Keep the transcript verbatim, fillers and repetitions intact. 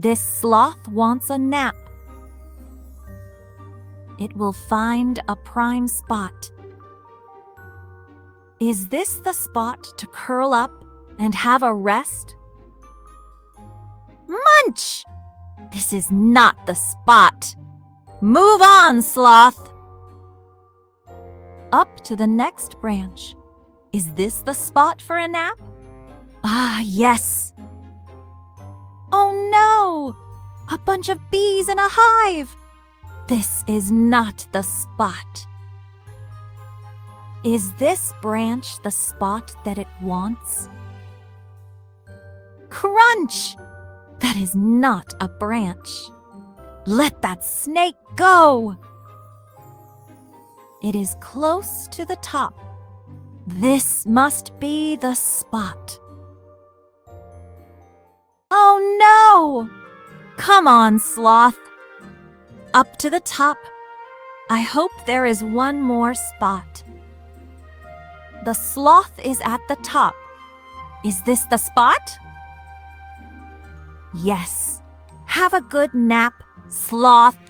This sloth wants a nap. It will find a prime spot. Is this the spot to curl up and have a rest? Munch! This is not the spot. Move on, sloth! Up to the next branch. Is this the spot for a nap? Ah, yes. Oh no! A bunch of bees in a hive! This is not the spot. Is this branch the spot that it wants? Crunch! That is not a branch. Let that snake go! It is close to the top. This must be the spot. Oh no! Come on, sloth. Up to the top. I hope there is one more spot. The sloth is at the top. Is this the spot? Yes. Have a good nap, sloth.